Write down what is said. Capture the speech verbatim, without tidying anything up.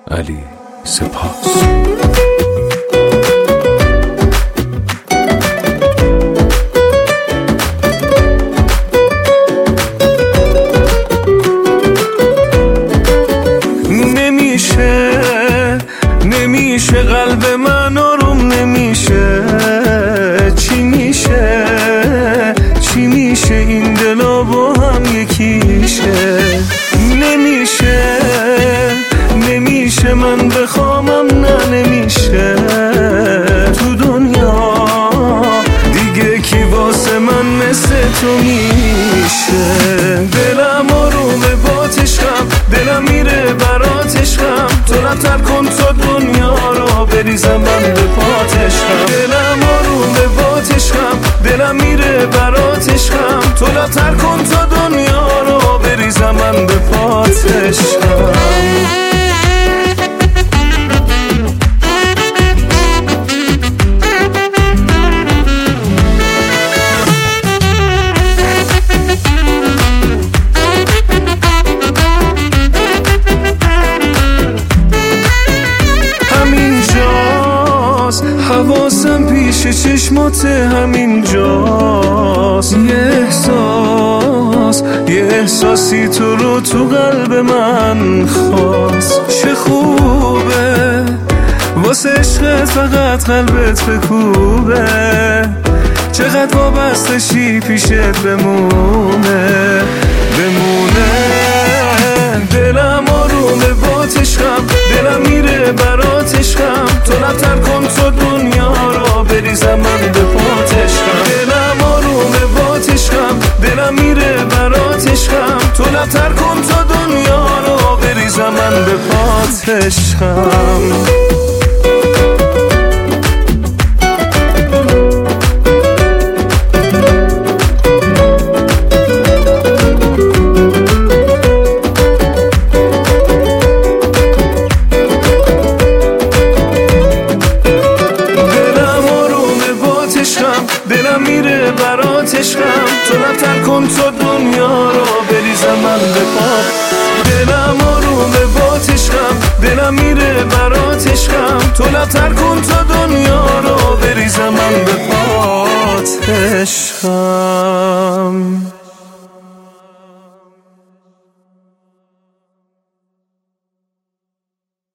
علی سپاس. نمیشه نمیشه قلب من آروم نمیشه، چی میشه چی میشه این دلا با هم یکیشه. نمیشه نمیشه من بخوامم نه نمیشه، تو دنیا دیگه کی واسه من مثل تو میشه. دلم آرومه با عشقم، دلم میره برات عشقم، تو رفتر کن تا دنیا را بریزم من به پات عشقم. دلم آرومه با عشقم، دلم میره برات عشقم، تو رفتر کن تا دنیا را بریزم من به پات عشقم. حواسم پیش چشمات همینجاست، یه احساس یه احساسی تو رو تو قلب من خواست. چه خوبه واسه عشقت فقط قلبت بکوبه، چقدر وابستشی پیشت بمونه بمونه. دلم آرومه با عشقم، دلم میره برات عشقم، تو رفتر کن تو دنیا را بریزم من به پات عشقم. دلم آرومه با عشقم، دلم میره برات عشقم، تو رفتر کن تو دنیا را بریزم من به پات عشقم. دلم میره برات عشقم، تو رفتر کن تا دنیا را بریزم من به پات. دلم آرومه با عشقم، دلم میره برات عشقم، تو رفتر کن تا دنیا را بریزم من به پات عشقم.